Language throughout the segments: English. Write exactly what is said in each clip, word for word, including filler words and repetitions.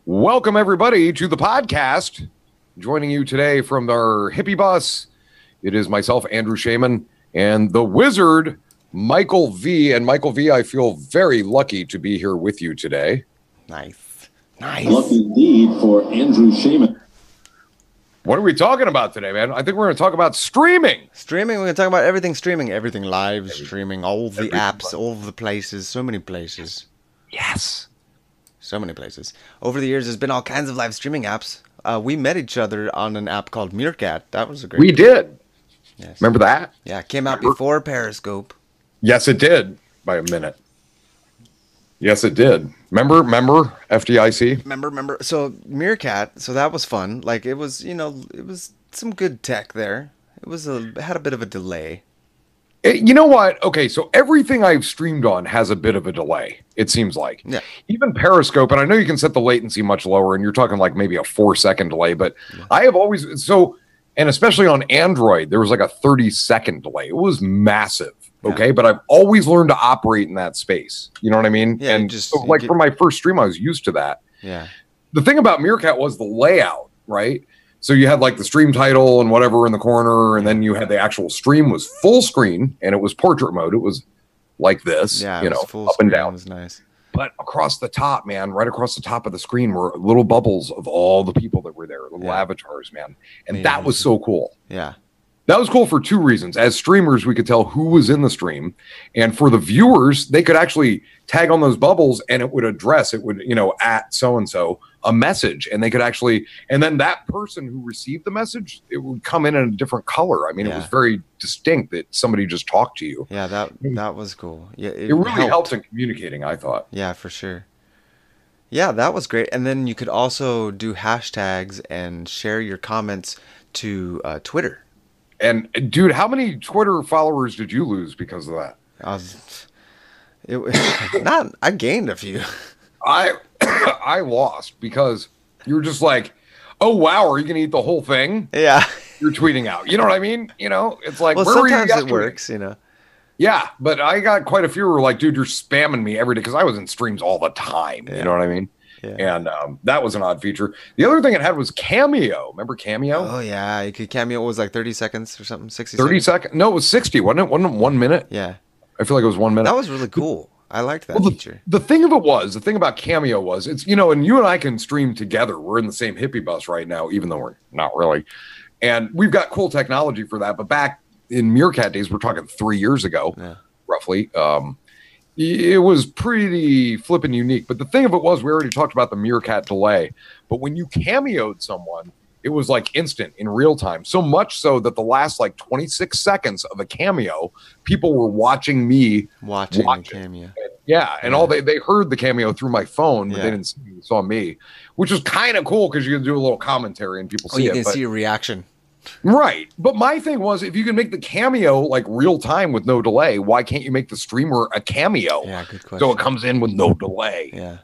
Welcome, everybody, to the podcast. Joining you today from our hippie bus, it is myself, Andrew Shaman, and the wizard, Michael V. And Michael V., I feel very lucky to be here with you today. Nice. Nice. Lucky indeed for Andrew Shaman. What are we talking about today, man? I think we're going to talk about streaming. Streaming, we're going to talk about everything streaming. Everything live Everything. streaming, all the Everything apps, live. all the places, so many places. Yes. So many places. Over the years, there's been all kinds of live streaming apps. Uh, we met each other on an app called Meerkat. That was a great We did. Yes. Remember that? Yeah, it came out Remember? before Periscope. Yes, it did. By a minute. Yes, it did. Remember? Remember F D I C? Remember, remember. So Meerkat, so that was fun. Like, it was, you know, it was some good tech there. It was a, it had a bit of a delay. Eh, You know what? Okay, so everything I've streamed on has a bit of a delay, it seems like. Yeah. Even Periscope, and I know you can set the latency much lower, and you're talking like maybe a four second delay, but I have always, so, and especially on Android, there was like a thirty second delay. It was massive, okay? But I've always learned to operate in that space. You know what I mean? Yeah, you and just- so, you like get- for my first stream, I was used to that. Yeah. The thing about Meerkat was the layout, right? So you had like the stream title and whatever in the corner, and then you had the actual stream was full screen, and it was portrait mode. It was like this, Yeah, you it was know, full up and screen. It down. was nice. But across the top, man, right across the top of the screen were little bubbles of all the people that were there, little Yeah. avatars, man. And that was Amazing. so cool. Yeah. That was cool for two reasons. As streamers, we could tell who was in the stream. And for the viewers, they could actually tag on those bubbles and it would address, it would, you know, at so-and-so a message. And they could actually, and then that person who received the message, it would come in in a different color. I mean, it Yeah. was very distinct that somebody just talked to you. Yeah, that that was cool. Yeah, It really helped in communicating, I thought. Yeah, for sure. Yeah, that was great. And then you could also do hashtags and share your comments to uh, Twitter. And dude, how many Twitter followers did you lose because of that? I was, it was not. I gained a few. I I lost because you're just like, oh wow, are you gonna eat the whole thing? Yeah. You're tweeting out. You know what I mean? You know, it's like, Well, where were you sometimes it yesterday? works, you know. Yeah, but I got quite a few who were like, dude, you're spamming me every day because I was in streams all the time. Yeah. You know what I mean? Yeah. And um, that was an odd feature. The other thing it had was Cameo. Remember Cameo? Oh yeah, you could cameo. It was like thirty seconds or something. Sixty. thirty seconds. seconds? No, it was sixty, wasn't it? Wasn't it one minute? Yeah, I feel like it was one minute. that was really cool. I liked that Well, the, feature. the thing of it was, the thing about Cameo was, it's, you know, and you and I can stream together. We're in the same hippie bus right now, even though we're not really. And we've got cool technology for that. But back in Meerkat days, we're talking three years ago, Yeah. roughly. Um, it was pretty flippin' unique. But the thing of it was, we already talked about the Meerkat delay. But when you cameoed someone, it was like instant in real time. So much so that the last like twenty-six seconds of a cameo, people were watching me. Watching the watch it. cameo. Yeah, and Yeah. all they they heard the cameo through my phone, but Yeah. they didn't see me, saw me, which was kind of cool because you can do a little commentary and people Oh, see you it. can but- see a reaction. right, but my thing was, if you can make the cameo like real time with no delay, why can't you make the streamer a cameo Yeah, good question. so it comes in with no delay? Yeah.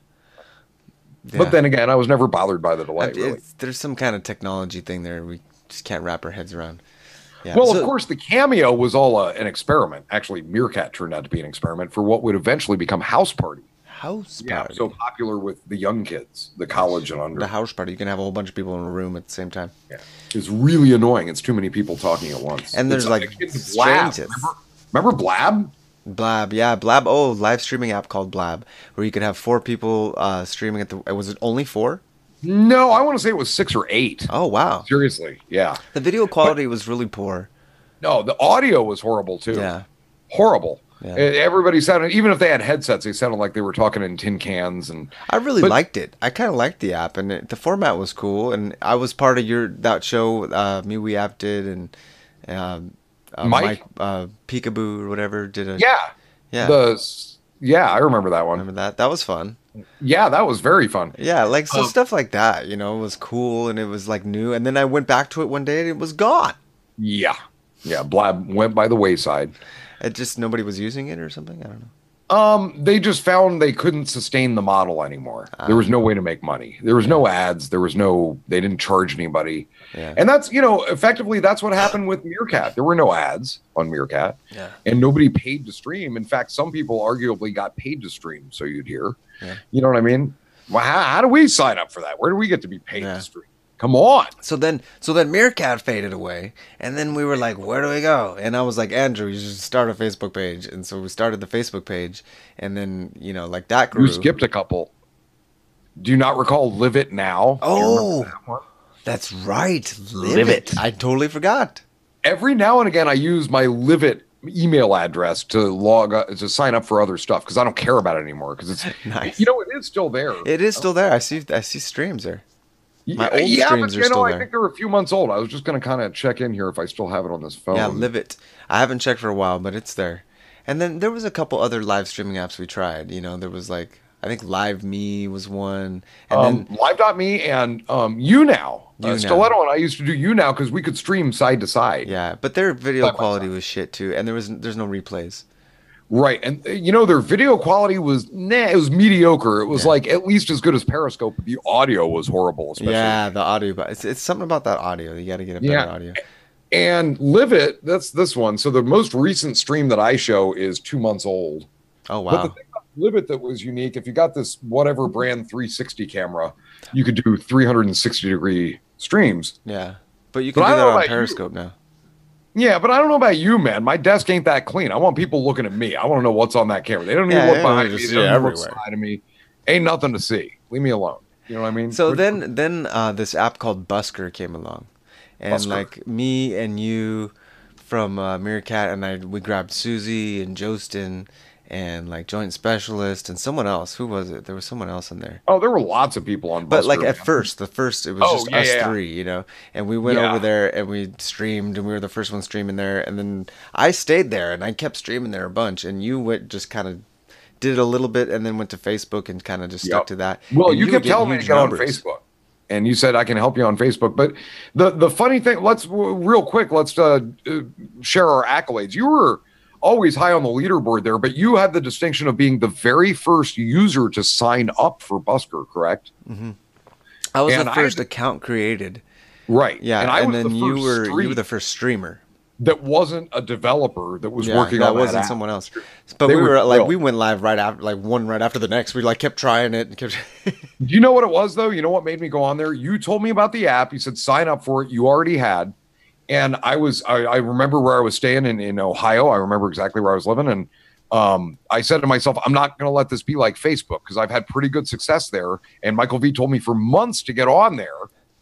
But then again, I was never bothered by the delay. It- Really. it's- there's some kind of technology thing there we just can't wrap our heads around. Yeah. Well, so- of course, the cameo was all uh, an experiment. Actually, Meerkat turned out to be an experiment for what would eventually become House Party. House Yeah, party. so popular with the young kids, the college and under. the house party. You can have a whole bunch of people in a room at the same time. Yeah. It's really annoying. It's too many people talking at once. And there's, It's like, it's Blab. strangers. Remember, remember Blab? Blab, yeah, Blab. Oh, live streaming app called Blab, where you could have four people uh, streaming at the. Was it only four? No, I want to say it was six or eight. Oh wow, Seriously, yeah. the video quality was really poor. No, the audio was horrible too. Yeah, Horrible. Yeah. E- Everybody sounded, even if they had headsets, they sounded like they were talking in tin cans. And I really But- liked it. I kind of liked the app, and it, the format was cool. And I was part of your that show. Uh, Me We App did, and um, uh, Mike? Mike uh, Peekaboo or whatever did a. yeah, yeah. the yeah, I remember that one. Remember that? That was fun. Yeah, that was very fun. Yeah, like so Um, stuff like that. You know, was cool, and it was like new. And then I went back to it one day, and it was gone. Yeah, yeah. Blab went by the wayside. It just nobody was using it or something. I don't know. Um, they just found they couldn't sustain the model anymore. There was no way to make money. There was no ads. There was no, they didn't charge anybody. Yeah. And that's, you know, effectively that's what happened with Meerkat. There were no ads on Meerkat. Yeah. And nobody paid to stream. In fact, some people arguably got paid to stream, so you'd hear. Yeah. You know what I mean? Well, how, how do we sign up for that? Where do we get to be paid Yeah. to stream? Come on. So then, so then Meerkat faded away, and then we were like, "Where do we go?" And I was like, "Andrew, you should start a Facebook page." And so we started the Facebook page, and then you know, like that grew. You skipped a couple. Do you not recall Live It Now? Do you remember Oh, that one? that's right, Live, Live it. It. I totally forgot. Every now and again, I use my Live It email address to log uh, to sign up for other stuff because I don't care about it anymore. Because it's Nice. you know, it is still there. It is still there. I see. I see streams there. My old yeah, streams but are you know, still I there. think they're a few months old. I was just going to kind of check in here if I still have it on this phone. Yeah, Live It. I haven't checked for a while, but it's there. And then there was a couple other live streaming apps we tried. You know, there was like I think Live Me was one, and Um, then Live dot me and um, you now. Uh, YouNow. Stiletto and I used to do you now because we could stream side to side. yeah, but their video Side by quality side. was shit too, and there was there's no replays. Right. And, uh, you know, their video quality was, nah, it was mediocre. It was Yeah. like at least as good as Periscope, but the audio was horrible, especially. Yeah, the audio, but it's it's something about that audio. You got to get a better Yeah. audio. And Live It, that's this one. So the most recent stream that I show is two months old. Oh But the wow. thing about Live It that was unique, if you got this whatever brand three sixty camera, you could do three hundred sixty degree streams. Yeah, but you But can I do don't that know on about you. Periscope now. Yeah, but I don't know about you, man. My desk ain't that clean. I want people looking at me. I want to know what's on that camera. They don't even Yeah, look yeah, behind they me. just They see don't it even look everywhere. side of me. Ain't nothing to see. Leave me alone. You know what I mean? So Which- then, then uh, this app called Busker came along, and Busker. like me and you from uh, Meerkat and I, we grabbed Susie and Jostin and like Joint Specialist and someone else. Who was it? There was someone else in there. Oh, there were lots of people on. But like Busker, at man. first, the first it was Oh, just yeah, us yeah, yeah. three, you know, and we went Yeah. over there and we streamed, and we were the first one streaming there, and then I stayed there and I kept streaming there a bunch, and you went just kind of did a little bit and then went to Facebook and kind of just stuck Yep. to that. Well, And you, were kept getting telling me to huge get on numbers. Facebook, and you said I can help you on Facebook. But the the funny thing, let's w- real quick, let's uh, uh, share our accolades. You were always high on the leaderboard there, but you had the distinction of being the very first user to sign up for Busker, correct? I was And the I first had- account created. Right. Yeah, and, I was then the you first were you stream were the first streamer. that wasn't a developer that was Yeah, working that on wasn't that app. someone else. But They we were were like thrilled. we went live right after, like one right after the next. We like kept trying it and kept. Do you know what it was though? You know what made me go on there? You told me about the app. You said sign up for it. You already had. And I was, I, I remember where I was staying in, in Ohio. I remember exactly where I was living. And um, I said to myself, I'm not going to let this be like Facebook because I've had pretty good success there. And Michael V told me for months to get on there.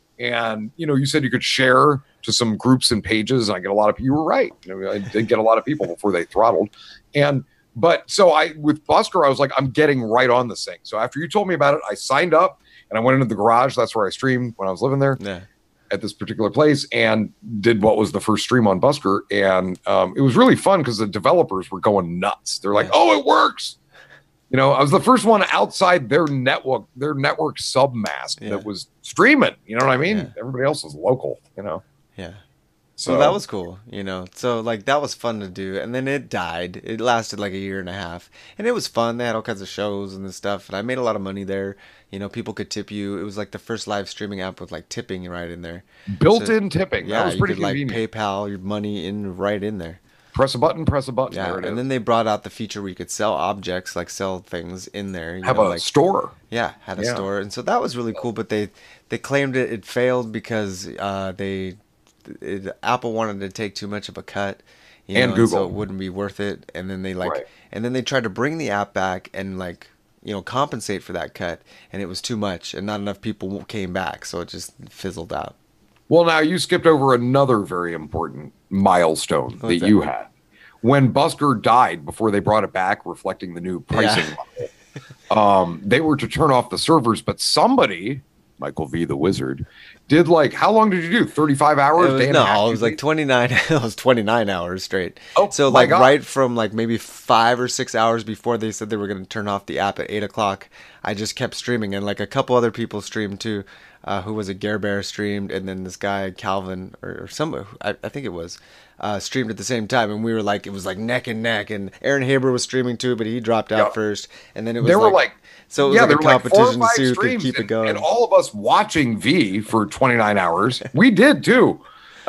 And, you know, you said you could share to some groups and pages. And I get a lot of, you were right. You know, I did get a lot of people before they throttled. And, but so I, with Busker, I was like, I'm getting right on this thing. So after you told me about it, I signed up and I went into the garage. That's where I streamed when I was living there Yeah. at this particular place and did what was the first stream on Busker. And um, it was really fun because the developers were going nuts. They're like, Yeah. oh, it works. You know, I was the first one outside their network, their network submask Yeah. that was streaming. You know what I mean? Yeah. Everybody else was local, you know? Yeah. So So that was cool, you know. So like that was fun to do, and then it died. It lasted like a year and a half, and it was fun. They had all kinds of shows and this stuff, and I made a lot of money there. You know, people could tip you. It was like the first live streaming app with like tipping right in there. built-in tipping. Yeah, that was you pretty could like convenient. PayPal your money in right in there. Press a button, press a button. Yeah, there it and is. then they brought out the feature where you could sell objects, like sell things in there. You Have know, a like store. yeah, had a Yeah. store, and so that was really cool. But they they claimed it, it failed because uh, they it, Apple wanted to take too much of a cut, you And know, Google. so it wouldn't be worth it. And then they like, Right. and then they tried to bring the app back and like you know compensate for that cut, and it was too much, and not enough people came back, so it just fizzled out. Well, now you skipped over another very important milestone that, What's that? you had. When Busker died before they brought it back, reflecting the new pricing Yeah. model, um, they were to turn off the servers, but somebody, Michael V. the Wizard, did like, how long did you do? thirty-five hours? It was, day and a half, no, it two was like days? twenty-nine. It was twenty-nine hours straight. Oh, so my like God. right from like maybe five or six hours before they said they were going to turn off the app at eight o'clock, I just kept streaming, and like a couple other people streamed too. Uh, who was a Gare Bear streamed, and then this guy Calvin or, or some I, I think it was uh, streamed at the same time, and we were like it was like neck and neck, and Aaron Haber was streaming too, but he dropped out Yep. first, and then it was There were like, so it was yeah, like there a were like four or competition to five see who could streams keep and, it going. and all of us watching V for twenty-nine hours. We did too.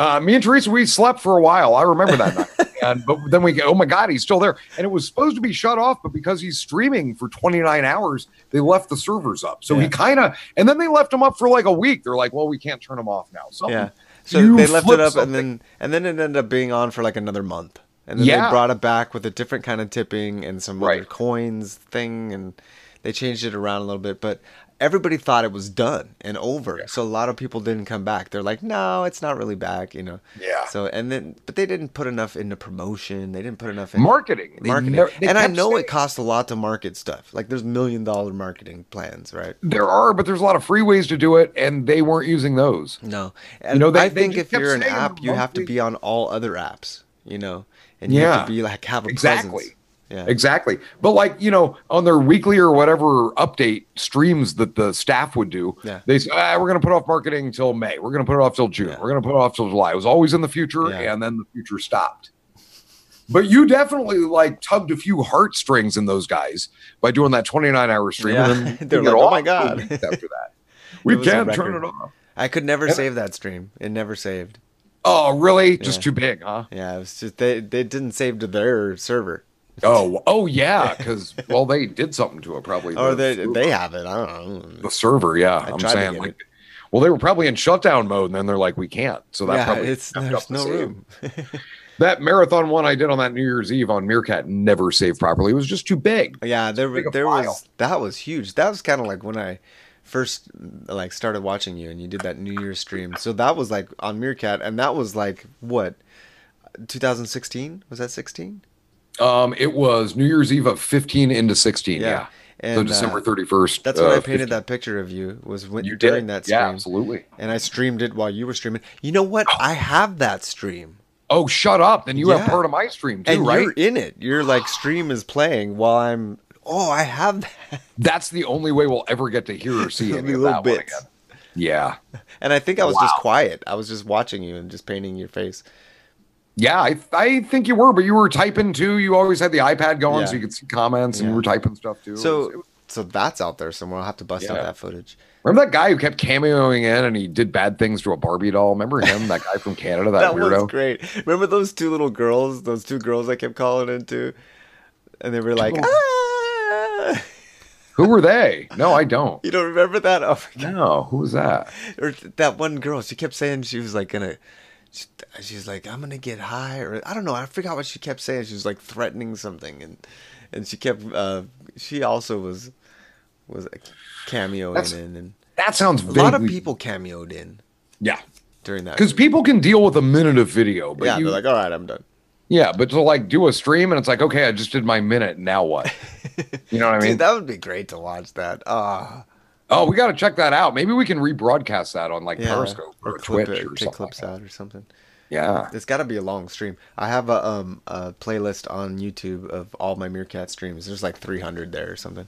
Uh, me and Teresa, we slept for a while. I remember that night. And but then we go, oh my God, he's still there. And it was supposed to be shut off, but because he's streaming for twenty-nine hours, they left the servers up. So Yeah. he kind of, and then they left him up for like a week. They're like, well, we can't turn him off now. Something, Yeah. So you they left it flipped up, something. and then and then it ended up being on for like another month, and then Yeah. they brought it back with a different kind of tipping and some other Right. coins thing, and they changed it around a little bit. But everybody thought it was done and over, Yeah. so a lot of people didn't come back. They're like, no, it's not really back, you know. Yeah. So and then, but they didn't put enough into promotion. They didn't put enough in Marketing. They marketing. never- they and I kept know saying- it costs a lot to market stuff. Like there's million dollar marketing plans, right? There are, but there's a lot of free ways to do it, and they weren't using those. No, and know, they- I they think just if kept you're an saying app, you have to monthly- be on all other apps, you know, and you have Yeah. to be like have a Exactly. presence. Yeah, Exactly. But like, you know, on their weekly or whatever update streams that the staff would do, Yeah. they say, ah, we're going to put off marketing until May. We're going to put it off till June. Yeah. We're going to put it off till July. It was always in the future, Yeah. and then the future stopped. But you definitely like tugged a few heartstrings in those guys by doing that twenty-nine hour stream. Yeah. And then They're took like, it "Oh off my for God." weeks after that. We It was a can't turn record. it off. I could never And- save that stream. It never saved. Oh, really? Just Yeah. too big, huh? Yeah, it was just they they didn't save to their server, Oh, oh yeah, because well, they did something to it probably. or the- they they have it. I don't know. the server, yeah. I I'm tried to saying get like, it. well, they were probably in shutdown mode, and then they're like, we can't. So that Yeah, probably it's kept there's up the no save. room. That marathon one I did on that New Year's Eve on Meerkat never saved properly. It was just too big. Yeah, there big a there file. was that was huge. That was kind of like when I first like started watching you and you did that New Year's stream. So that was like on Meerkat, and that was like what, twenty sixteen? Was that sixteen? Um, it was New Year's Eve of fifteen into sixteen. Yeah. Yeah. And, so uh, December thirty-first. That's when uh, I painted fifteen. that picture of you. Was when You during did. that stream. Yeah, absolutely. And I streamed it while you were streaming. You know what? I have that stream. Oh, shut up. Then you Yeah. have part of my stream too, And right? you're in it. You're like stream is playing while I'm. Oh, I have that. That's the only way we'll ever get to hear or see any Only of little that one bits. again. Yeah. And I think I was just Wow. quiet. I was just watching you and just painting your face. Yeah, I, I think you were, but you were typing too. You always had the iPad going Yeah. so you could see comments and Yeah. you were typing stuff too. It was- it So, was- so that's out there somewhere. I'll have to bust out Yeah. that footage. remember that guy who kept cameoing in and he did bad things to a Barbie doll? Remember him? That guy from Canada, that, That weirdo? was great. Remember those two little girls? Those two girls I kept calling into, and they were like, little- ah! Who were they? No, I don't. You don't remember that? Oh my God. No, who was that? Or that one girl, she kept saying she was like gonna, she, she was like, I'm gonna get high, or I don't know. I forgot what she kept saying. She was like threatening something, and and she kept. Uh, she also was was like, cameoing That's in, and That sounds a vaguely... lot of people cameoed in Yeah, during that. because people can deal with a minute of video, but yeah, you, they're like, all right, I'm done. yeah, but to like do a stream and it's like, okay, I just did my minute. Now what? You know what I mean? Dude, that would be great to watch that. Ah, Oh, we got to check that out. Maybe we can rebroadcast that on like yeah, Periscope or, clip Twitch it, or take something. clips Like that. out or something. Yeah. It's got to be a long stream. I have a um a playlist on YouTube of all my Meerkat streams. There's like three hundred there or something.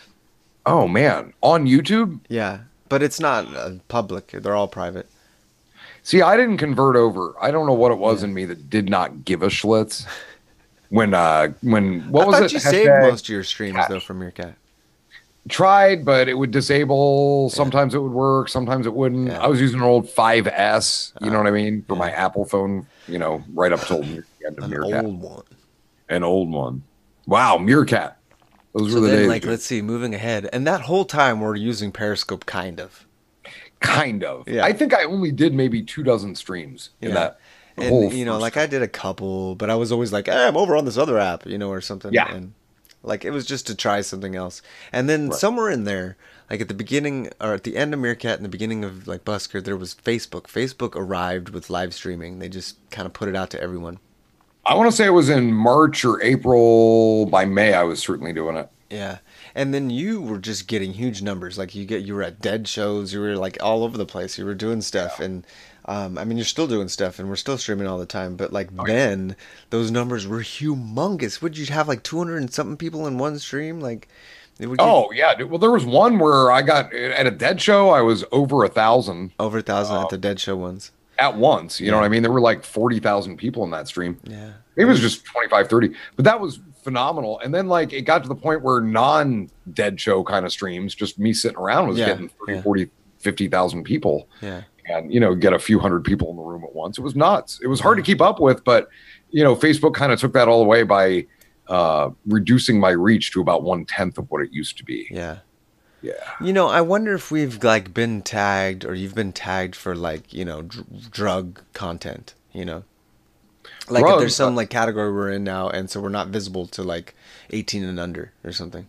Oh man, on YouTube. Yeah, but it's not uh, public. They're all private. See, I didn't convert over. I don't know what it was in me that did not give a schlitz. When uh when what I was thought it? you saved Hashtag most of your streams cat. though from Meerkat. Tried, but it would disable. Sometimes it would work. Sometimes it wouldn't. Yeah. I was using an old five S. You know what I mean for yeah. my Apple phone. You know, right up till the end of An Meerkat. old one. An old one. Wow, Meerkat. Those So were the then, days. like, let's see, moving ahead, and that whole time we're using Periscope, kind of. Kind of. Yeah. I think I only did maybe two dozen streams in Yeah. that. And whole you know, first like I did a couple, but I was always like, hey, I'm over on this other app, you know, or something. Yeah. And like it was just to try something else. And then Right. somewhere in there, like at the beginning or at the end of Meerkat and the beginning of like Busker, there was Facebook. Facebook arrived with live streaming. They just kind of put it out to everyone. I want to say it was in March or April. By May, I was certainly doing it. Yeah. And then you were just getting huge numbers. Like you get you were at dead shows, you were like all over the place. You were doing stuff and um, I mean you're still doing stuff and we're still streaming all the time, but like Oh, yeah. then those numbers were humongous. Would you have like two hundred and something people in one stream? Like it would get Oh yeah, dude. Well, there was one where I got at a dead show. I was over a thousand over a thousand Oh. at the dead show ones. at once. You know what I mean? There were like forty thousand people in that stream. Yeah. Maybe it was just twenty-five, thirty, but that was phenomenal. And then like it got to the point where non-dead show kind of streams, just me sitting around was Yeah, getting thirty, yeah. forty, fifty thousand people. Yeah. and, you know, get a few hundred people in the room at once. It was nuts. It was hard to keep up with, but, you know, Facebook kind of took that all away by uh, reducing my reach to about one tenth of what it used to be. Yeah. Yeah. You know, I wonder if we've like been tagged or you've been tagged for like, you know, dr- drug content, you know? Like Drugs, if there's some uh, like category we're in now and so we're not visible to like eighteen and under or something.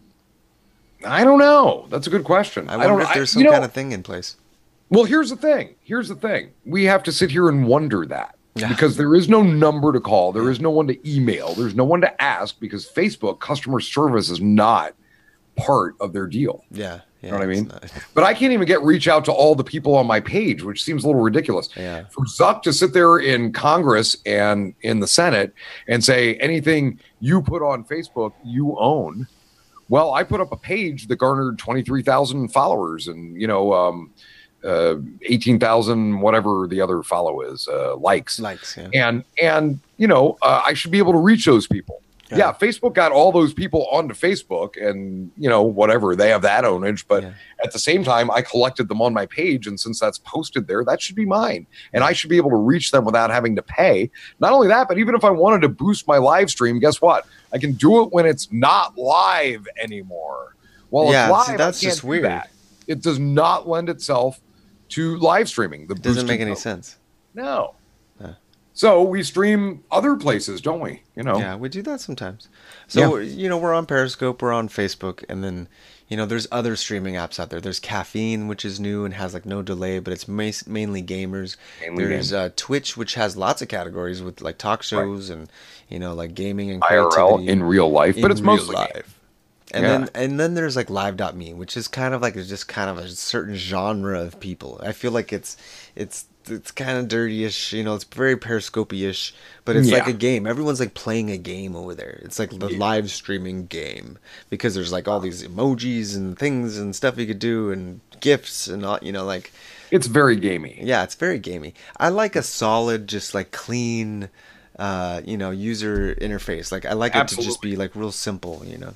I don't know. That's a good question. I I, wonder don't if know. there's I, some you know, kind of thing in place. Well, here's the thing. Here's the thing. We have to sit here and wonder that Yeah. because there is no number to call. There is no one to email. There's no one to ask because Facebook customer service is not part of their deal. Yeah. Yeah, You know what I it's mean? not- But I can't even get reach out to all the people on my page, which seems a little ridiculous. Yeah. For Zuck to sit there in Congress and in the Senate and say anything you put on Facebook, you own. Well, I put up a page that garnered twenty-three thousand followers and, you know, um, uh, eighteen thousand, whatever the other follow is, uh, likes. Likes, yeah. And, and you know, uh, I should be able to reach those people. Yeah. Yeah, Facebook got all those people onto Facebook and, you know, whatever, they have that ownage. But Yeah. at the same time, I collected them on my page. And since that's posted there, that should be mine. And I should be able to reach them without having to pay. Not only that, but even if I wanted to boost my live stream, guess what? I can do it when it's not live anymore. Well, Yeah, it's live, see, that's I can't just do weird. that. It does not lend itself to live streaming. The It doesn't boosted make any mode. sense. No. Huh. So we stream other places, don't we? You know? Yeah, we do that sometimes. So, you know, we're on Periscope, we're on Facebook, and then, you know, there's other streaming apps out there. There's Caffeine, which is new and has like no delay, but it's ma- mainly gamers. Mainly there's uh, Twitch, which has lots of categories with like talk shows and, you know, like gaming and I R L creativity. in real life, but in it's real mostly live. And Yeah. then and then there's like live dot me, which is kind of like it's just kind of a certain genre of people. I feel like it's it's it's kind of dirty-ish, you know, it's very periscopy-ish, but it's like Yeah. a game. Everyone's like playing a game over there. It's like the live streaming game because there's like all these emojis and things and stuff you could do and gifts and all, you know, like It's very gamey. yeah, it's very gamey. I like a solid, just like clean, uh, you know, user interface. Like I like it to just Absolutely. be like real simple, you know.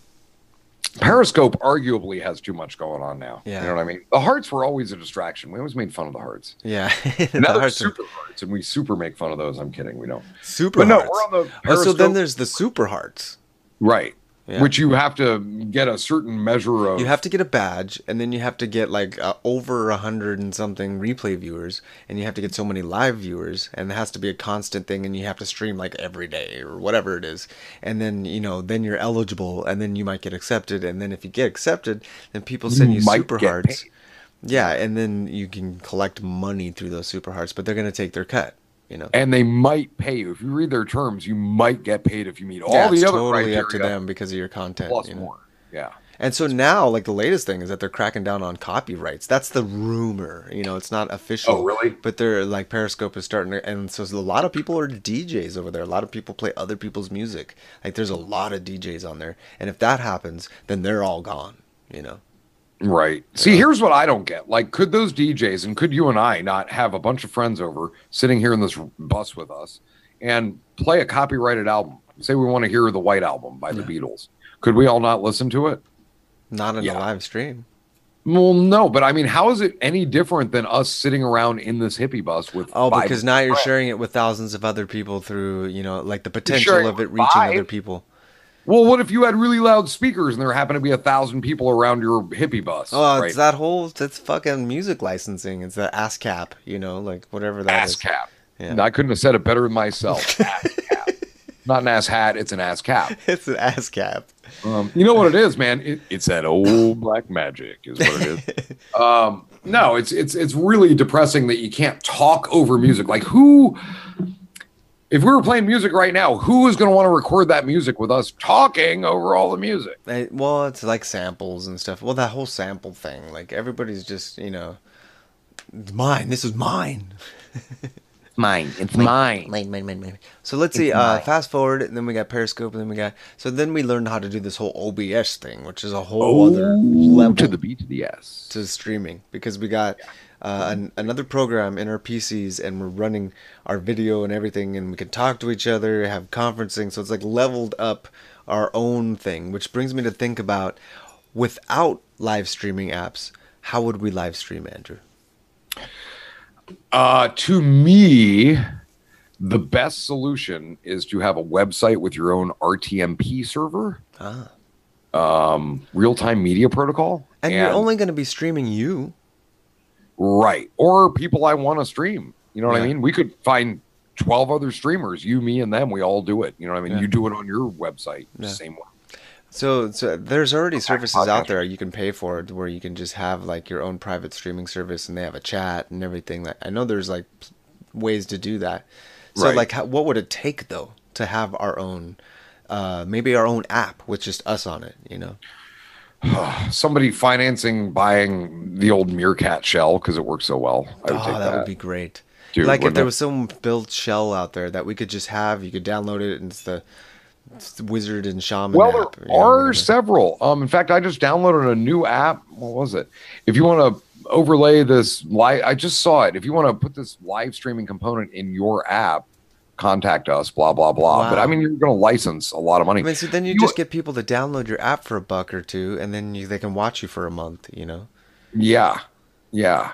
Periscope arguably has too much going on now. Yeah. You know what I mean? The hearts were always a distraction. We always made fun of the hearts. Yeah. The Now there's hearts are- super hearts, and we super make fun of those. I'm kidding. We don't. Super But no, hearts. we're on the Oh, so then Periscope. there's the super hearts. Right. Yeah. Which you have to get a certain measure of. You have to get a badge, and then you have to get like uh, over a hundred and something replay viewers, and you have to get so many live viewers, and it has to be a constant thing, and you have to stream like every day or whatever it is, and then you know then you're eligible, and then you might get accepted, and then if you get accepted, then people send you, might super get hearts. paid. Yeah, and then you can collect money through those super hearts, but they're gonna take their cut, you know. And they might pay you. If you read their terms, you might get paid if you meet all yeah, the it's other totally criteria up to them because of your content. plus you know? more. Yeah. And so now, like the latest thing is that they're cracking down on copyrights. That's the rumor, you know. It's not official. Oh, really? But they're like Periscope is starting to, and so a lot of people are D Js over there. A lot of people play other people's music. Like there's a lot of D Js on there, and if that happens, then they're all gone. You know. Right. See, here's what I don't get. Like, could those D Js and could you and I not have a bunch of friends over sitting here in this bus with us and play a copyrighted album? Say we want to hear the White Album by the Beatles. Could we all not listen to it? Not in Yeah. a live stream. Well, no, but I mean, how is it any different than us sitting around in this hippie bus with Oh, five because now you're friends? sharing it with thousands of other people through, you know, like the potential sharing of it with reaching five? other people. Well, what if you had really loud speakers and there happened to be a thousand people around your hippie bus? Oh, right? it's that whole, it's fucking music licensing. It's the ASCAP, you know, like whatever that is. ass cap. Yeah. I couldn't have said it better than myself. Ass cap. Not an ass hat, it's an ass cap. It's an ASCAP. Um, you know what it is, man? It, it's that old black magic, is what it is. Um, no, it's it's it's really depressing that you can't talk over music. Like, who? If we were playing music right now, who is going to want to record that music with us talking over all the music? I, well, it's like samples and stuff. Well, that whole sample thing, like everybody's just, you know, it's mine. This is mine. Mine, it's mine. Mine, mine, mine, mine. So let's see. Uh, fast forward, and then we got Periscope, and then we got. So then we learned how to do this whole O B S thing, which is a whole other level to the B to the S. to streaming because we got uh, an, another program in our P Cs and we're running our video and everything, and we can talk to each other, have conferencing. So it's like leveled up our own thing, which brings me to think about without live streaming apps, how would we live stream, Andrew? Uh, to me, the best solution is to have a website with your own R T M P server, Ah. um, real-time media protocol, And, and you're only going to be streaming you. right, or people I want to stream. You know what I Yeah. mean? We could find twelve other streamers, you, me, and them. We all do it. You know what I mean? Yeah. You do it on your website, Yeah. same way. So, so there's already services out podcast. there you can pay for where you can just have like your own private streaming service and they have a chat and everything. Like I know there's like ways to do that. So Right. like how, what would it take though to have our own uh maybe our own app with just us on it, you know? Somebody financing buying the old Meerkat shell because it works so well. I would Oh, take that, that. would be great. Dude, like if wouldn't there it? was some built shell out there that we could just have, you could download it and it's the, it's the Wizard and Shaman Well, app. there you know, are whatever. several. Um, in fact, I just downloaded a new app. What was it? If you want to overlay this live, I just saw it. If you want to put this live streaming component in your app, contact us. Blah blah blah. But Wow. I mean, you're going to license a lot of money. I mean, so then you, You- just get people to download your app for a buck or two, and then you, they can watch you for a month. You know? Yeah, yeah.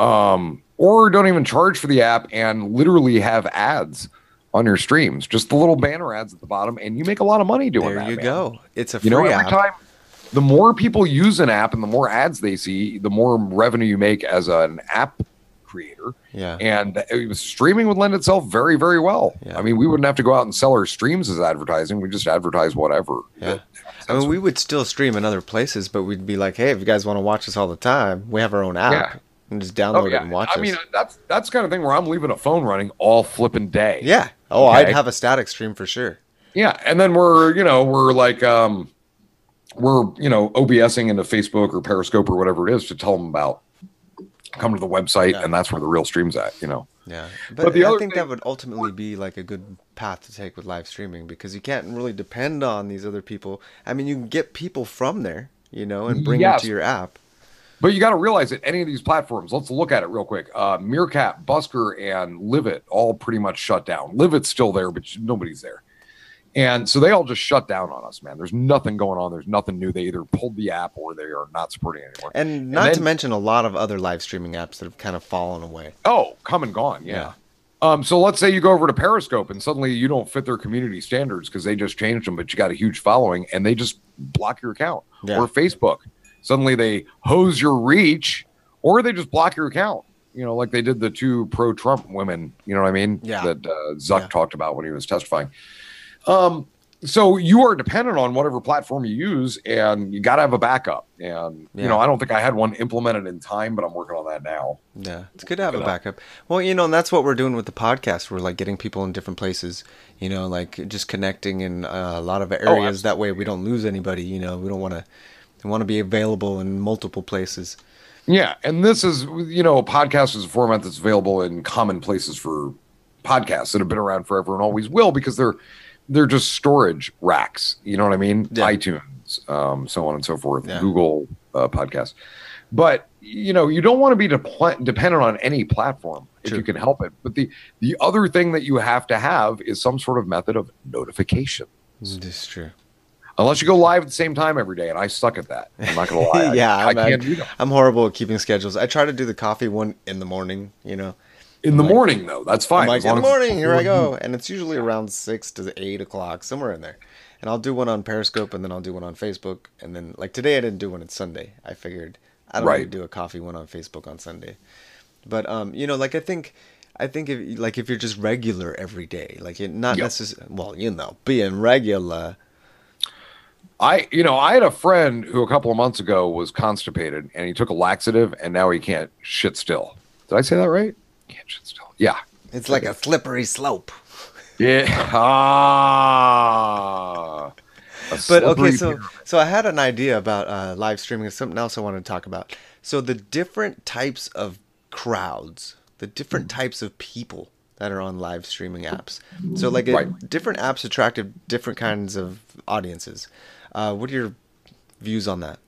Um, or don't even charge for the app and literally have ads on your streams. Just the little banner ads at the bottom, and you make a lot of money doing There that. you man. go. It's a You free know, every app. time, the more people use an app and the more ads they see, the more revenue you make as an app creator. Yeah. And it was, streaming would lend itself very, very well. Yeah. I mean, we wouldn't have to go out and sell our streams as advertising. We just advertise whatever. Yeah. I mean, we would still stream in other places, but we'd be like, hey, if you guys want to watch us all the time, we have our own app. Yeah. And just download Oh, yeah. it and watch I us. mean, that's that's the kind of thing where I'm leaving a phone running all flipping day. yeah. Oh, Okay. I'd have a static stream for sure. Yeah, and then we're, you know, we're like, um, we're, you know, OBSing into Facebook or Periscope or whatever it is to tell them about. Come to the website, Yeah. and that's where the real stream's at, you know. Yeah. But, the I other think thing- that would ultimately be like a good path to take with live streaming because you can't really depend on these other people. I mean, you can get people from there, you know, and bring Yes. them to your app. But you got to realize that any of these platforms, let's look at it real quick. Uh, Meerkat, Busker, and Livet all pretty much shut down. Livet's still there, but nobody's there. And so they all just shut down on us, man. There's nothing going on. There's nothing new. They either pulled the app or they are not supporting it anymore. And not then- to mention a lot of other live streaming apps that have kind of fallen away. Oh, come and gone. Yeah. Yeah. Um, so let's say you go over to Periscope and suddenly you don't fit their community standards because they just changed them, but you got a huge following and they just block your account. Yeah. Or Facebook. Suddenly they hose your reach or they just block your account. You know, like they did the two pro-Trump women, you know what I mean? Yeah. That uh, Zuck Yeah. talked about when he was testifying. Um, so you are dependent on whatever platform you use and you got to have a backup. And, Yeah. you know, I don't think I had one implemented in time, but I'm working on that now. Yeah, it's good to have a Yeah. backup. Well, you know, and that's what we're doing with the podcast. We're like getting people in different places, you know, like just connecting in uh, a lot of areas. That way we don't lose anybody, you know, we don't want to, we want to be available in multiple places. Yeah, and this is, you know, a podcast is a format that's available in common places for podcasts that have been around forever and always will because they're they're just storage racks. You know what I mean? Yeah. iTunes, um, so on and so forth, Yeah. Google uh, podcasts. But you know, you don't want to be dep- dependent on any platform if True. you can help it. But the the other thing that you have to have is some sort of method of notification. This is true. Unless you go live at the same time every day, and I suck at that. I'm not gonna lie. I- yeah, I, I'm, can't I'm, do that. I'm horrible at keeping schedules. I try to do the coffee one in the morning, you know. In the like- morning, though, that's fine. I'm like, as in long the as- morning, here I go. And it's usually around six to eight o'clock, somewhere in there. And I'll do one on Periscope, and then I'll do one on Facebook. And then, like today, I didn't do one on Sunday. I figured I don't Right. need to do a coffee one on Facebook on Sunday. But um, you know, like I think, I think if like if you're just regular every day, like it not Yep. necessarily, well, you know, being regular. I, you know, I had a friend who a couple of months ago was constipated and he took a laxative and now he can't shit still. Did I say that right? Can't shit still. Yeah. It's like a slippery slope. Yeah. Ah. A But okay, slippery so pyramid. so I had an idea about uh, live streaming. Something else I wanted to talk about. So the different types of crowds, the different types of people that are on live streaming apps. So like it, Right. different apps attract different kinds of audiences. Uh, what are your views on that?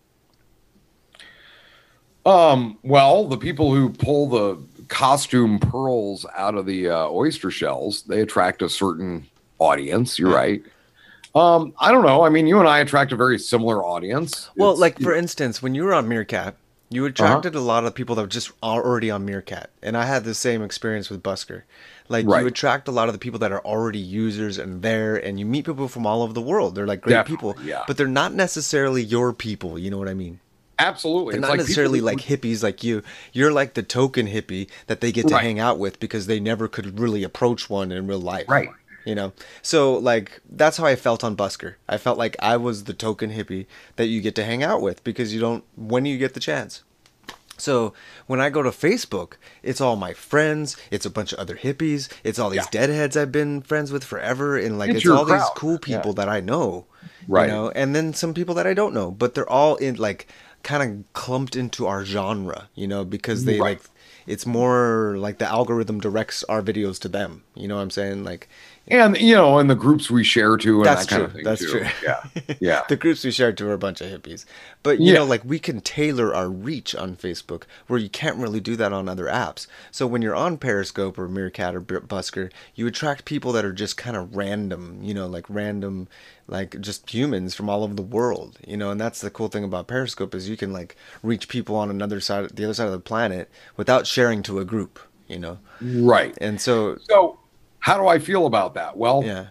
Um, well, the people who pull the costume pearls out of the uh, oyster shells, they attract a certain audience. You're Yeah. right. Um, I don't know. I mean, you and I attract a very similar audience. Well, It's- like for instance, when you were on Meerkat, You attracted a lot of people that were just already on Meerkat. And I had the same experience with Busker. Like, Right. you attract a lot of the people that are already users and there, and you meet people from all over the world. They're like great Definitely, people, yeah. but they're not necessarily your people. You know what I mean? Absolutely. They're It's not like people necessarily who- like hippies like you. You're like the token hippie that they get to Right. hang out with because they never could really approach one in real life. Right. You know? So, like, that's how I felt on Busker. I felt like I was the token hippie that you get to hang out with because you don't, when you get the chance. So when I go to Facebook, it's all my friends, it's a bunch of other hippies, it's all these Yeah. deadheads I've been friends with forever, and like It's it's, your all these crowd. cool people Yeah. that I know, Right. you know, and then some people that I don't know, but they're all in like kind of clumped into our genre, you know, because they Right. like it's more like the algorithm directs our videos to them. You know what I'm saying? Like and you know, and the groups we share to, and That's that kind true. of thing. That's too. true. Yeah, yeah. the groups we shared to are a bunch of hippies. But you Yeah. know, like we can tailor our reach on Facebook where you can't really do that on other apps. So when you're on Periscope or Meerkat or B- Busker, you attract people that are just kind of random, you know, like random, like just humans from all over the world, you know. And that's the cool thing about Periscope is you can like reach people on another side, the other side of the planet, without sharing to a group, you know. Right. And so, So, how do I feel about that? Well, yeah,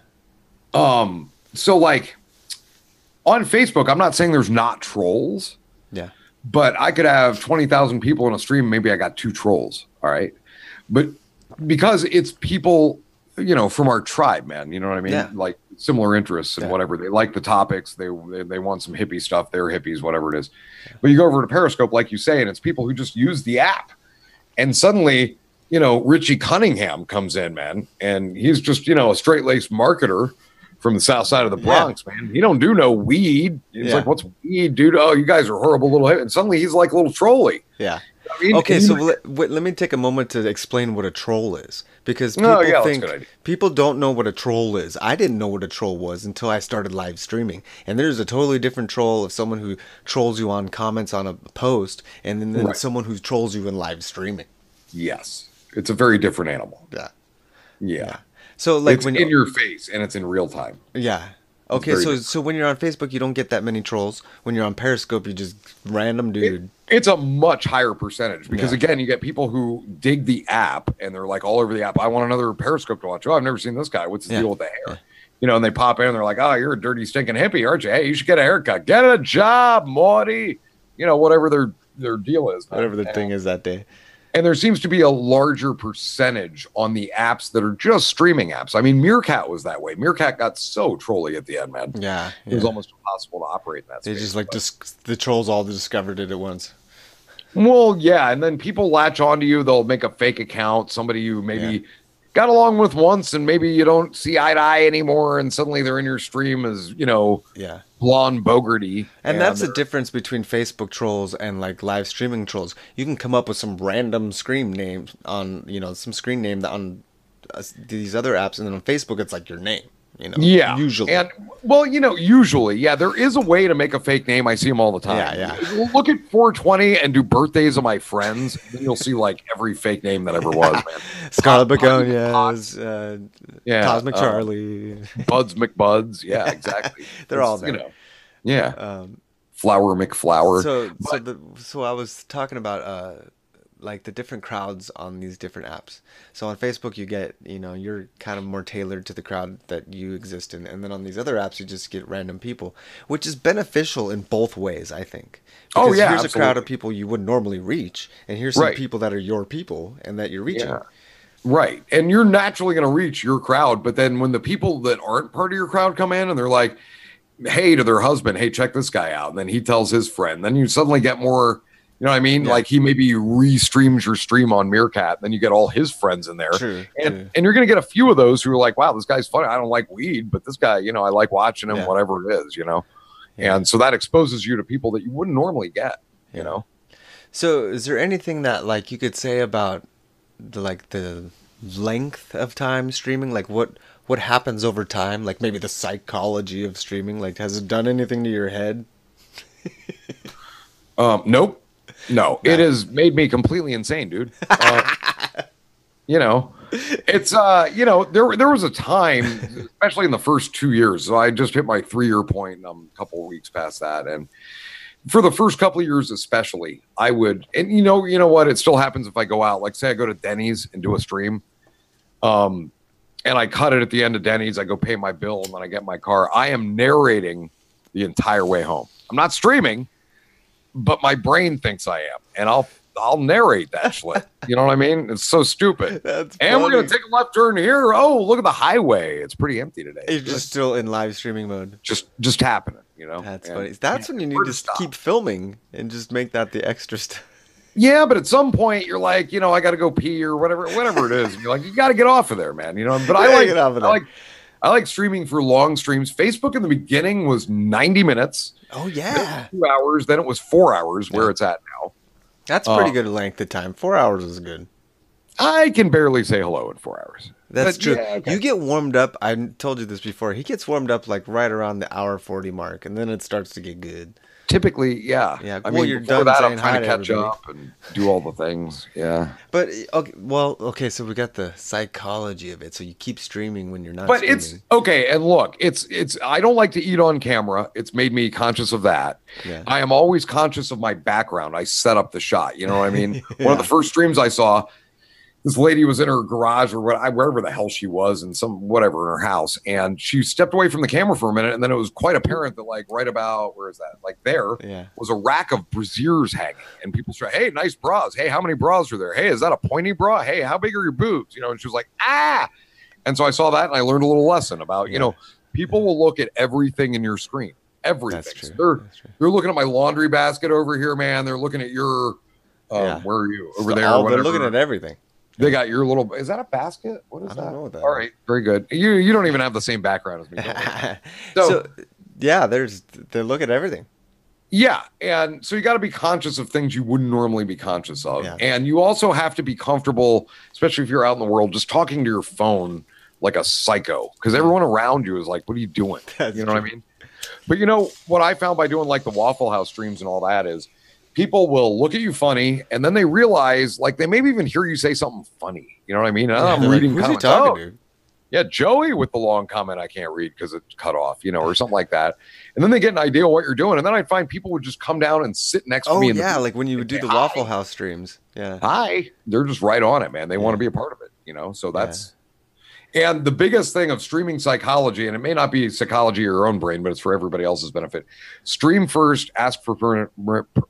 um, so like on Facebook, I'm not saying there's not trolls, yeah, but I could have twenty thousand people in a stream. Maybe I got two trolls. All right. But because it's people, you know, from our tribe, man, you know what I mean? Yeah. Like similar interests and Yeah. whatever. They like the topics. They, they, they want some hippie stuff. They're hippies, whatever it is. But you go over to Periscope, like you say, and it's people who just use the app. And suddenly, you know, Richie Cunningham comes in, man, and he's just, you know, a straight-laced marketer from the south side of the Bronx, man. He don't do no weed. He's Yeah. like, what's weed, dude? Oh, you guys are horrible little hip. And suddenly he's like a little trolly. yeah. I mean, Okay, and so you- let, wait, let me take a moment to explain what a troll is because people Oh, yeah, that's a think good idea. people don't know what a troll is. I didn't know what a troll was until I started live streaming. And there's a totally different troll of someone who trolls you on comments on a post, and then, then Right. someone who trolls you in live streaming. yes, it's a very different animal. Yeah. Yeah. So like It's when in your face and it's in real time. yeah. Okay, very so different. so when you're on Facebook, you don't get that many trolls. When you're on Periscope, you just random dude. It's a much higher percentage because, Yeah. again, you get people who dig the app and they're like all over the app. I want another Periscope to watch. Oh, I've never seen this guy. What's the Yeah. deal with the hair? You know, and they pop in and they're like, oh, you're a dirty, stinking hippie, aren't you? Hey, you should get a haircut. Get a job, Morty. You know, whatever their their deal is. man. Whatever the and, thing is that day. And there seems to be a larger percentage on the apps that are just streaming apps. I mean, Meerkat was that way. Meerkat got so trolly at the end, man. Yeah. It was yeah. almost impossible to operate in that They space. just like but- dis- the trolls all discovered it at once. Well, yeah, and then people latch onto you. They'll make a fake account, somebody you maybe Yeah. got along with once, and maybe you don't see eye to eye anymore, and suddenly they're in your stream as, you know, Yeah. blonde Bogarty. And that's the they're- difference between Facebook trolls and like live streaming trolls. You can come up with some random screen name on, you know, some screen name that on uh, these other apps, and then on Facebook it's like your name, you know. Yeah, Usually. and well, you know, usually, yeah, there is a way to make a fake name. I see them all the time. Yeah, yeah. Look at four twenty and do birthdays of my friends, then you'll see like every fake name that ever was, man. Scarlet Pot- Begonias, uh, Yeah, Cosmic uh, Charlie. Buds McBuds, yeah, exactly. They're all It's, you there. know, yeah, Um, Flower McFlower. so so But- the so I was talking about uh like the different crowds on these different apps. So on Facebook you get, you know, you're kind of more tailored to the crowd that you exist in, and then on these other apps you just get random people, which is beneficial in both ways, I think. Oh, Because yeah, here's a crowd absolutely. of people you wouldn't normally reach, and here's some Right. people that are your people and that you're reaching. Yeah. Right. And you're naturally going to reach your crowd. But then when the people that aren't part of your crowd come in and they're like, hey, to their husband, hey, check this guy out. And then he tells his friend, then you suddenly get more, you know what I mean? Yeah. Like he maybe re-streams your stream on Meerkat. Then you get all his friends in there. True, And, true. and you're going to get a few of those who are like, wow, this guy's funny. I don't like weed, but this guy, you know, I like watching him, Yeah. whatever it is, you know? Yeah. And so that exposes you to people that you wouldn't normally get, you Yeah. know? So, is there anything that like you could say about the like the length of time streaming? Like what what happens over time? Like maybe the psychology of streaming. Like has it done anything to your head? Um, nope. No, it has made me completely insane, dude. Uh, you know, it's uh, you know, there there was a time, especially in the first two years. So I just hit my three year point, and I'm a couple of weeks past that, and for the first couple of years, especially, I would, and you know, you know what? It still happens if I go out. Like, say I go to Denny's and do a stream, um, and I cut it at the end of Denny's. I go pay my bill, and then I get in my car. I am narrating the entire way home. I'm not streaming, but my brain thinks I am, and I'll I'll narrate that shit. You know what I mean? It's so stupid. That's and funny. we're gonna take a left turn here. Oh, look at the highway. It's pretty empty today. You're just still in live streaming mode. just just happening. You know? That's And- funny. That's when you need Where to to stop? keep filming and just make that the extra stuff. Yeah, but at some point you're like, you know, I got to go pee or whatever, whatever it is. And you're like, you got to get off of there, man. You know, but I gotta like, get off of I there. like, I like streaming for long streams. Facebook in the beginning was ninety minutes, Oh yeah, two hours. Then it was four hours, where Yeah. it's at now. that's pretty Uh, good length of time. Four hours is good. I can barely say hello in four hours. That's But true. yeah, okay. You get warmed up. I told you this before. He gets warmed up like right around the hour forty mark, and then it starts to get good. Typically, yeah. Yeah, I well, mean, you're before done that, I'm saying trying hi to to catch everybody. up and do all the things. Yeah. But okay, well, okay, so we got the psychology of it. So you keep streaming when you're not. But streaming. it's okay. And look, it's it's. I don't like to eat on camera. It's made me conscious of that. Yeah. I am always conscious of my background. I set up the shot. You know what I mean? One Yeah. of the first streams I saw, this lady was in her garage or what, I- wherever the hell she was, in some whatever in her house, and she stepped away from the camera for a minute, and then it was quite apparent that like right about where is that? Like there Yeah. was a rack of brassieres hanging, and people said, "Hey, nice bras. Hey, how many bras are there? Hey, is that a pointy bra? Hey, how big are your boobs?" You know, and she was like, "Ah." And so I saw that and I learned a little lesson about, you Yeah. know, people will look at everything in your screen. Everything. That's true. So they're That's true. they're looking at my laundry basket over here, man. They're looking at your um, Yeah. where are you? Over So there. all- or they're whatever. looking at everything. They got your little is that a basket? What is I don't that? know what that All is. right, very good. You you don't even have the same background as me. don't you? so, So- yeah, there's they look at everything. Yeah, and so you got to be conscious of things you wouldn't normally be conscious of, Yeah. and you also have to be comfortable, especially if you're out in the world, just talking to your phone like a psycho, because everyone around you is like, "What are you doing?" That's you know what I true. mean? But you know what I found by doing like the Waffle House streams and all that is, people will look at you funny, and then they realize, like, they maybe even hear you say something funny. You know what I mean? And Yeah, I'm they're like, reading Who's he comments. talking "Oh, to? yeah, Joey with the long comment I can't read because it's cut off, you know, or something like that. And then they get an idea of what you're doing. And then I'd find people would just come down and sit next to Oh me. In yeah, the like when you would do say the hi. Waffle House streams. Yeah. Hi. They're just right on it, man. They want Yeah. to be a part of it, you know? So that's, and the biggest thing of streaming psychology, and it may not be psychology or your own brain, but it's for everybody else's benefit. Stream first, ask for per, per, per-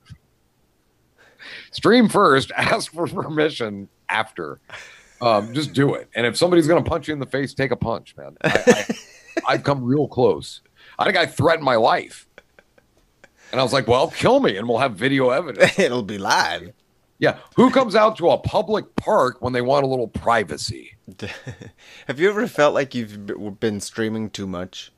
stream first, ask for permission after. Um, just do it. And if somebody's going to punch you in the face, take a punch, man. I, I, I've come real close. I think I threatened my life. And I was like, well, kill me and we'll have video evidence. It'll be live. Yeah. Who comes out to a public park when they want a little privacy? Have you ever felt like you've b- been streaming too much?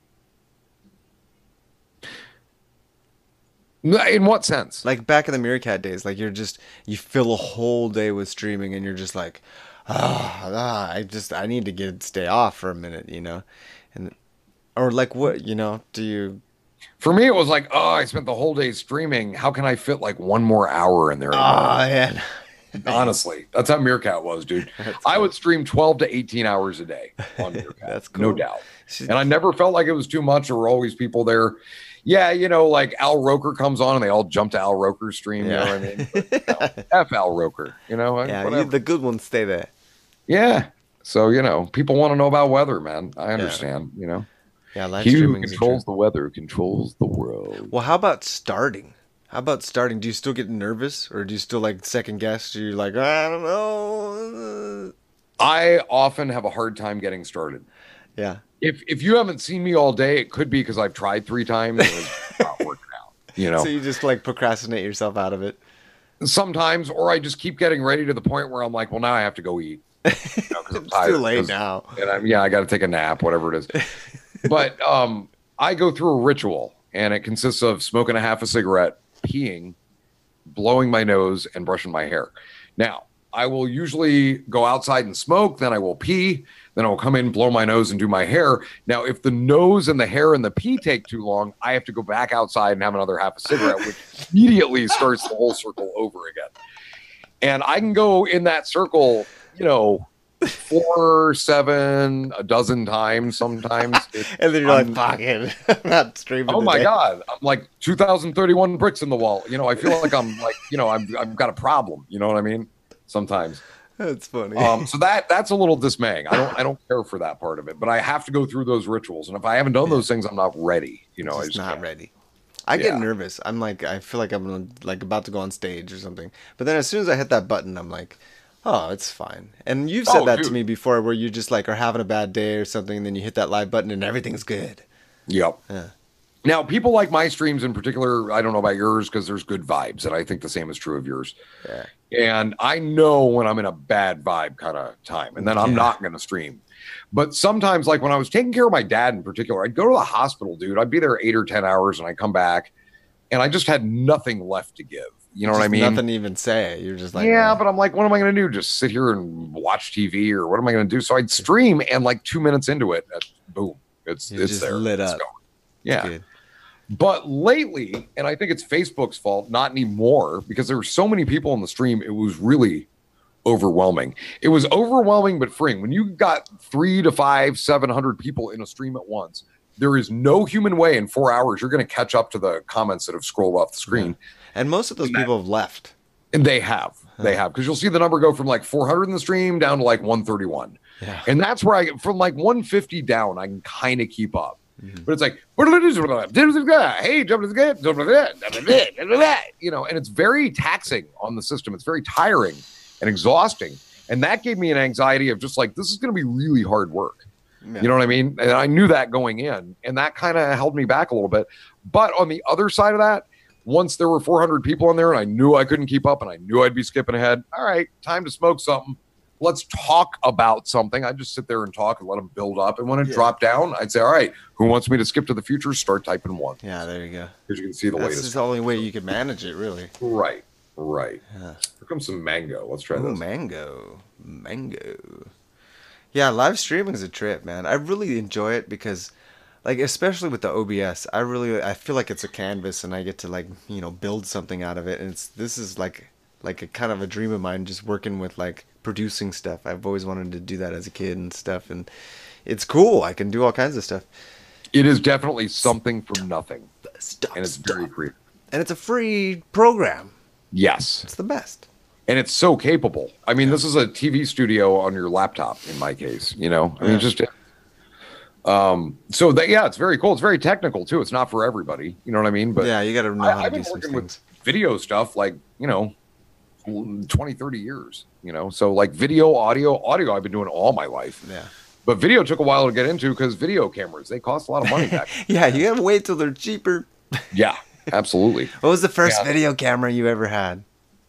In what sense? Like back in the Meerkat days, like you're just you fill a whole day with streaming, and you're just like, ah, ah I just I need to get stay off for a minute, you know, and or like what you know? Do you? For me, it was like, oh, I spent the whole day streaming. How can I fit like one more hour in there? Ah, yeah. Honestly, that's how Meerkat was, dude. That's I cool. would stream twelve to eighteen hours a day on Meerkat. That's No cool. doubt. She- And I never felt like it was too much. There were always people there. Yeah, you know, like Al Roker comes on and they all jump to Al Roker's stream. You know what I mean? But, no, F Al Roker, you know? yeah, whatever. you, the good ones stay there. Yeah. So, you know, people want to know about weather, man. I understand, you know. Yeah, live He who streaming is controls the weather controls the world. Well, how about starting? How about starting? Do you still get nervous, or do you still like second guess? You're like, I don't know. I often have a hard time getting started. Yeah. If if you haven't seen me all day, it could be because I've tried three times and it's not working out. You know, So you just like procrastinate yourself out of it. sometimes, or I just keep getting ready to the point where I'm like, well, now I have to go eat. You know, 'cause I'm It's tired, too late 'cause- now. And I'm yeah, I got to take a nap, whatever it is. But um, I go through a ritual, and it consists of smoking a half a cigarette, peeing, blowing my nose, and brushing my hair. Now, I will usually go outside and smoke, then I will pee, then I will come in, blow my nose, and do my hair. Now, if the nose and the hair and the pee take too long, I have to go back outside and have another half a cigarette, which immediately starts the whole circle over again. And I can go in that circle, you know, four, seven, a dozen times sometimes. And then you're I'm- like, fuck it. I'm not streaming Oh my today. God. I'm like two thousand thirty-one bricks in the wall. You know, I feel like I'm like, you know, I've, I've got a problem. You know what I mean? Sometimes. That's funny. Um, so that that's a little dismaying. I don't I don't care for that part of it, but I have to go through those rituals. And if I haven't done those things, I'm not ready. You know, I Just just not can't. ready. I Yeah. get nervous. I'm like, I feel like I'm like about to go on stage or something. But then as soon as I hit that button, I'm like, oh, it's fine. And you've said Oh, that to dude. me before, where you just like are having a bad day or something, and then you hit that live button and everything's good. Yep. Yeah. Now, people like my streams in particular, I don't know about yours because there's good vibes, and I think the same is true of yours. Yeah. And I know when I'm in a bad vibe kind of time, and then I'm Yeah. not going to stream. But sometimes, like when I was taking care of my dad in particular, I'd go to the hospital, dude. I'd be there eight or ten hours, and I come back, and I just had nothing left to give. You know what I Just mean? Nothing to even say. You're just like, yeah, oh. but I'm like, what am I going to do? Just sit here and watch T V, or what am I going to do? So I'd stream, and like two minutes into it, uh, boom, it's You're it's just there, lit It's up. going. Yeah. Good. But lately, and I think it's Facebook's fault, not anymore, because there were so many people on the stream, it was really overwhelming. It was overwhelming, but freeing. When you got three to five, seven hundred people in a stream at once, there is no human way in four hours you're going to catch up to the comments that have scrolled off the screen. And most of those And that- people have left. And they have. They have. Because you'll see the number go from like four hundred in the stream down to like one thirty-one. Yeah. And that's where I, from like one fifty down, I can kind of keep up. Mhm. But it's like, hey, you know, and it's very taxing on the system. It's very tiring and exhausting. And that gave me an anxiety of just like, this is going to be really hard work. Yeah. You know what I mean? And I knew that going in, and that kind of held me back a little bit. But on the other side of that, once there were four hundred people in there and I knew I couldn't keep up and I knew I'd be skipping ahead, all right, time to smoke something. Let's talk about something. I'd just sit there and talk and let them build up. And when it Yeah. dropped down, I'd say, all right, who wants me to skip to the future? Start typing one. Yeah, there you go. Because you can see the That's latest. the only way you could manage it, really. Right, right. Yeah. Here comes some mango. Let's try Ooh, this. mango. Mango. Yeah, live streaming is a trip, man. I really enjoy it because, like, especially with the O B S, I really, I feel like it's a canvas and I get to, like, you know, build something out of it. And it's, this is like, like a kind of a dream of mine, just working with, like, producing stuff. I've always wanted to do that as a kid and stuff. And it's cool. I can do all kinds of stuff. It is definitely something from nothing. Stuff, And it's stuff. very creative. And it's a free program. Yes. It's the best. And it's so capable. I mean, this is a T V studio on your laptop in my case, you know, I mean, Yeah. just, um, so that, yeah, it's very cool. It's very technical too. It's not for everybody, you know what I mean? But Yeah, you got to know I, how to I've do been some working things. with video stuff like, you know, twenty, thirty years, you know, so like video, audio, audio, I've been doing all my life, Yeah. but video took a while to get into because video cameras, they cost a lot of money back. Yeah, you got to wait till they're cheaper. Yeah, absolutely. What was the first Yeah. video camera you ever had?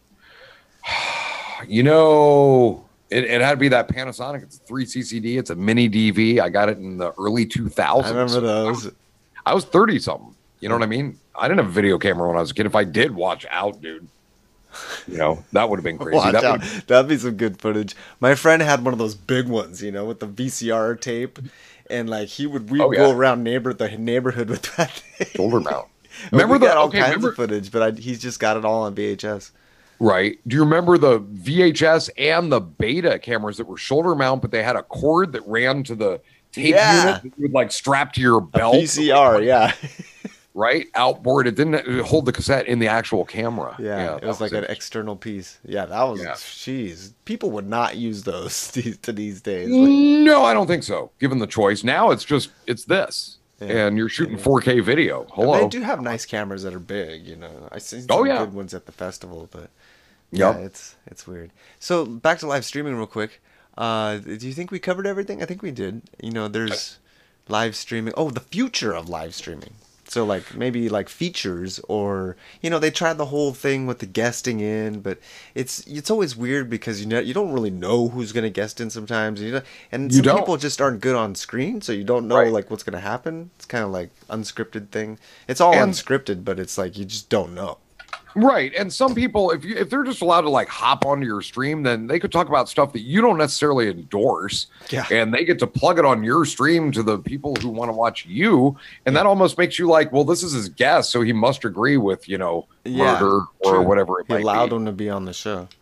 You know, it, it had to be that Panasonic. It's a three C C D. It's a mini D V. I got it in the early two thousands. I remember those. I was thirty something. You know what I mean? I didn't have a video camera when I was a kid. If I did, watch out, dude. You know, that would have been crazy. Watch That out. would've- That'd be some good footage. My friend had one of those big ones, you know, with the V C R tape. And like he would, we Oh, would go yeah. around neighbor the neighborhood with that thing. shoulder mount. Remember Remember we the got all okay, kinds remember, of footage, but I, he's just got it all on V H S. right? Do you remember the V H S and the Beta cameras that were shoulder mount, but they had a cord that ran to the tape Yeah. unit that you would like strap to your A belt? V C R, yeah. Right? Outboard. It didn't hold the cassette in the actual camera. Yeah, it that was like an it. external piece. Yeah, that was, Yeah. jeez. People would not use those these, to these days. Like, No, I don't think so. Given the choice, now it's just it's this, Yeah. and you're shooting four K video. Hello. They do have nice cameras that are big, you know. I see some Oh, yeah. good ones at the festival, but yeah, Yep. it's it's weird. So back to live streaming real quick. Uh, do you think we covered everything? I think we did. You know, there's live streaming. Oh, the future of live streaming. So like maybe like features, or you know, they tried the whole thing with the guesting in, but it's it's always weird because you know you don't really know who's gonna guest in sometimes. You know, and You some don't. people just aren't good on screen, so you don't know Right. like what's gonna happen. It's kind of like unscripted thing. It's all And- unscripted, but it's like you just don't know. Right. And some people, if you if they're just allowed to like hop onto your stream, then they could talk about stuff that you don't necessarily endorse. Yeah. And they get to plug it on your stream to the people who want to watch you. And that almost makes you like, well, this is his guest, so he must agree with, you know, Yeah, murder or true. whatever it He might allowed be. him to be on the show.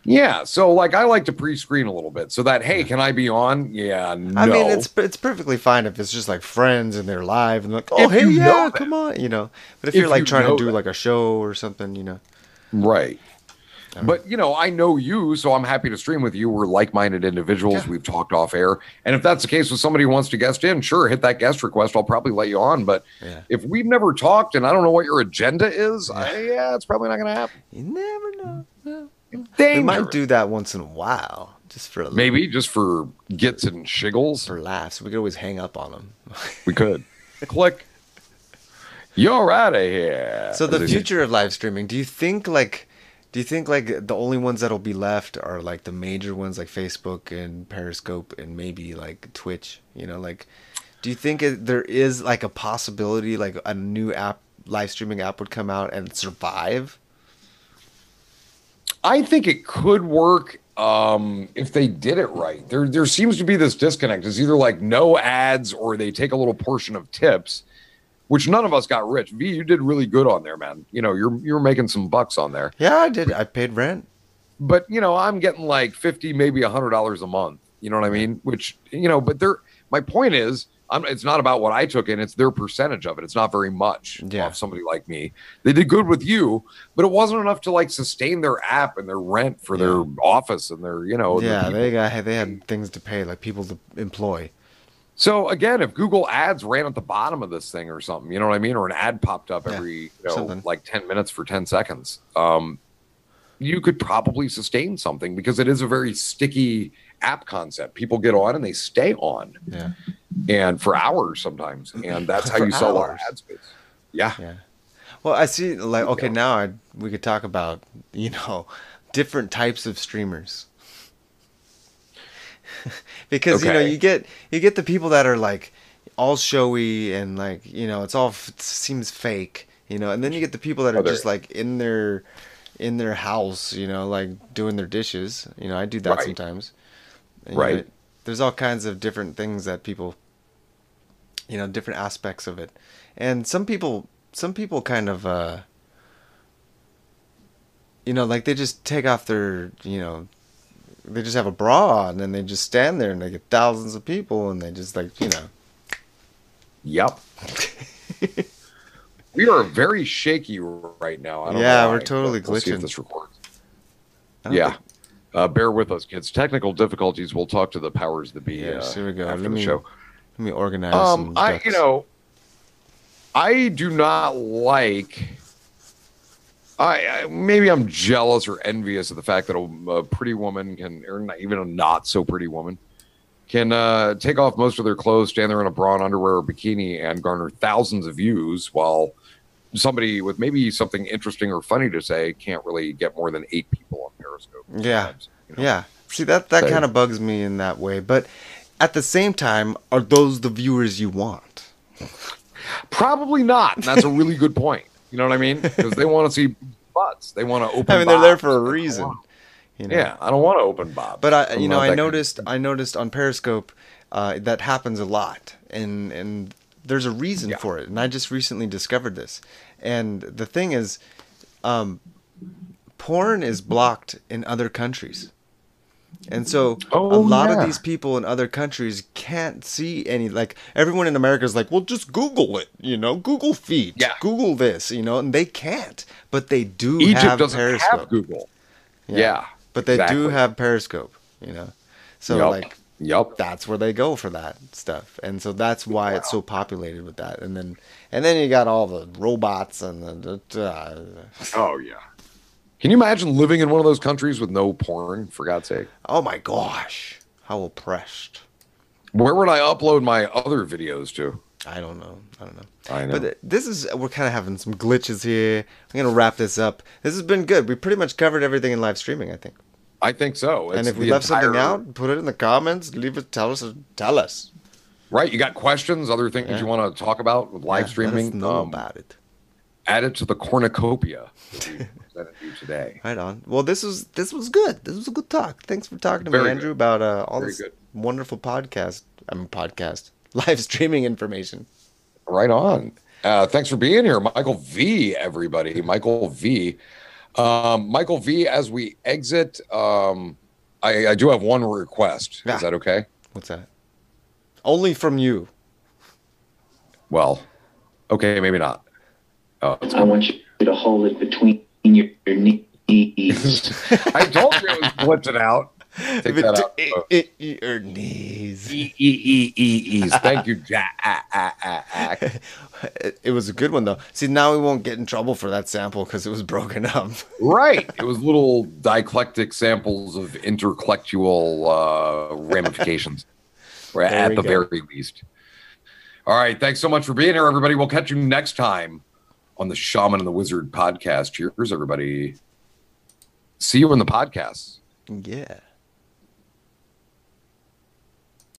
Yeah, so like I like to pre-screen a little bit so that hey, can I be on? Yeah, no. I mean, it's it's perfectly fine if it's just like friends and they're live and like, oh If hey, you know yeah, them. come on, you know. But if, If you're like you trying to know do them. like a show or something, you know. Right. But you know, I know you, so I'm happy to stream with you. We're like-minded individuals. Yeah. We've talked off air, and if that's the case with somebody who wants to guest in, sure, hit that guest request. I'll probably let you on. But Yeah. if we've never talked and I don't know what your agenda is, yeah, I, yeah it's probably not going to happen. You never know. No. Dangerous. We might do that once in a while, just for a little, maybe just for gits and shiggles, for laughs. We could always hang up on them. We could click. You're out of here. So the future of live streaming, do you think like, do you think like the only ones that'll be left are like the major ones like Facebook and Periscope and maybe like Twitch? You know, like, do you think it, there is like a possibility like a new app, live streaming app would come out and survive? I think it could work um, if they did it right. There, there seems to be this disconnect. It's either like no ads or they take a little portion of tips, which none of us got rich. V, you did really good on there, man. You know, you're you're making some bucks on there. Yeah, I did. I paid rent. But you know, I'm getting like fifty, maybe a hundred dollars a month. You know what I mean? Which you know, but they're. My point is, I'm, it's not about what I took in; it's their percentage of it. It's not very much yeah. off somebody like me. They did good with you, but it wasn't enough to like sustain their app and their rent for yeah. their office and their, you know. Yeah, they got they had things to pay, like people to employ. So again, if Google Ads ran at the bottom of this thing or something, you know what I mean, or an ad popped up every, yeah, you know, something. like ten minutes for ten seconds, um, you could probably sustain something because it is a very sticky app concept. People get on and they stay on, yeah, and for hours sometimes, and that's how you sell our ad space. Yeah, yeah. Well, I see. Like, okay, yeah. now I, we could talk about you know different types of streamers. Because okay. you know you get you get the people that are like all showy and like you know it's all it seems fake, you know, and then you get the people that are oh, just like in their in their house, you know, like doing their dishes. You know, I do that right. sometimes. And, right. You know, there's all kinds of different things that people, you know, different aspects of it, and some people some people kind of uh, you know, like they just take off their you know. They just have a bra on and they just stand there and they get thousands of people and they just like, you know. Yep. We are very shaky right now. I don't yeah, know we're why, totally we'll glitching. See if this records. Yeah. Think... Uh, bear with us, kids. Technical difficulties. We'll talk to the powers that be yeah, uh, here we go. after let the me, show. Let me organize um, some I, ducks. you know, I do not like... I, I maybe I'm jealous or envious of the fact that a, a pretty woman can, or not, even a not so pretty woman, can uh, take off most of their clothes, stand there in a bra and underwear or bikini, and garner thousands of views, while somebody with maybe something interesting or funny to say can't really get more than eight people on Periscope. Yeah, you know? yeah. See, that that kind of bugs me in that way, but at the same time, are those the viewers you want? Probably not. And that's a really good point. You know what I mean? Because they want to see butts. They want to open. I mean, they're there for a reason. You know? Yeah, I don't want to open bobs. But I, you know, I noticed, I noticed on Periscope uh, that happens a lot, and and there's a reason yeah. for it. And I just recently discovered this. And the thing is, um, porn is blocked in other countries. And so oh, a lot yeah. of these people in other countries can't see any, like everyone in America is like, well, just Google it, you know, Google feed, yeah. Google this, you know, and they can't, but they do Egypt have doesn't Periscope. have Google. Yeah. yeah. But they exactly. do have Periscope, you know, so yep. like, yep. that's where they go for that stuff. And so that's why wow. it's so populated with that. And then, and then you got all the robots and the, uh, oh yeah. Can you imagine living in one of those countries with no porn, for God's sake? Oh my gosh. How oppressed. Where would I upload my other videos to? I don't know. I don't know. I know. But this is, we're kind of having some glitches here. I'm going to wrap this up. This has been good. We pretty much covered everything in live streaming, I think. I think so. It's and if we left entire... something out, put it in the comments. Leave it. Tell us. Tell us. Right. You got questions, other things yeah. you want to talk about with live yeah, streaming? Let us know um, about it. Add it to the cornucopia that we presented you today. Right on. Well, this was this was good. This was a good talk. Thanks for talking to Very me, Andrew, good. about uh, all Very this good. wonderful podcast. I mean, podcast live streaming information. Right on. Uh, thanks for being here, Michael V. Everybody, Michael V. Um, Michael V, as we exit, um, I, I do have one request. Yeah. Is that okay? What's that? Only from you. Well, okay, maybe not. Oh, I want you to hold it between your, your knees. I told you it was glitching out. Take that out. It, it, it, your knees. E E E E E's. Thank you, Jack. It, it was a good one though. See, now we won't get in trouble for that sample because it was broken up. Right. It was little dialectic samples of intercollectual uh, ramifications, or There at we the go. very least. All right. Thanks so much for being here, everybody. We'll catch you next time on the Shaman and the Wizard podcast. Cheers, everybody. See you in the podcast. Yeah.